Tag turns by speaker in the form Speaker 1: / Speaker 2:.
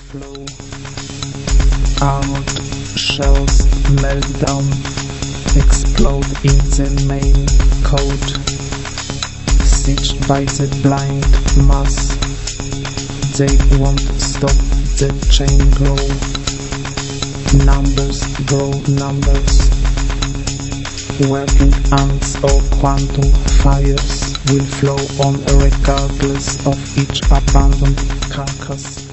Speaker 1: flow. Armored shells melt down, explode in the main code. Sieged by the blind mass, they won't stop the chain grow. Numbers grow numbers. Working ants or quantum fires will flow on regardless of each abandoned carcass.